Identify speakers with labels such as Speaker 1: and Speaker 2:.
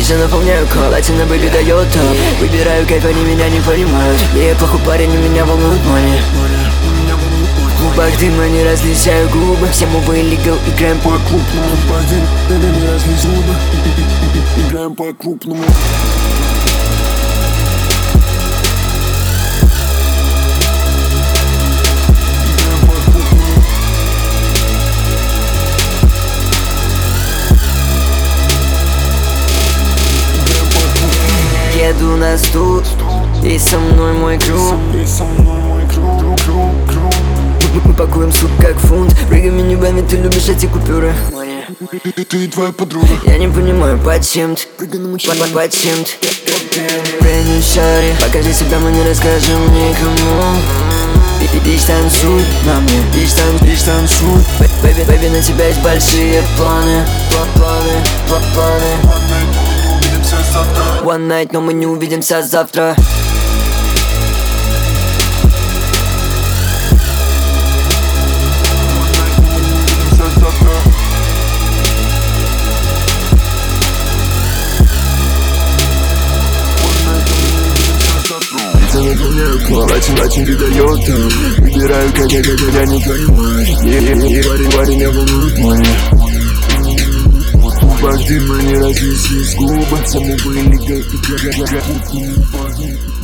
Speaker 1: все наполняю кол, на бэби дает топ. Выбираю кайф, они меня не понимают. Я плохой парень, и меня волнует money. В губах дыма, не различаю губы. Все мобы illegal, играем по крупному. Не различаю губы, играем по крупному. Еду на студ, и со мной мой круг. Мы пакуем суп как фунт. Прыгами небами, ты любишь эти купюры.
Speaker 2: Ты и твоя подруга.
Speaker 1: Я не понимаю, почем ты, почем ты. Брэнни шари, покажи себя, мы не расскажем никому. Ишь танцуй на мне, ишь танцуй. Бэби, на тебя есть большие планы. One night, но мы не увидимся завтра. Платин передает там. Выбираю, как я не понимаю. Парень, я волнует money. В губах дыма, не различишь губы. Саму были, как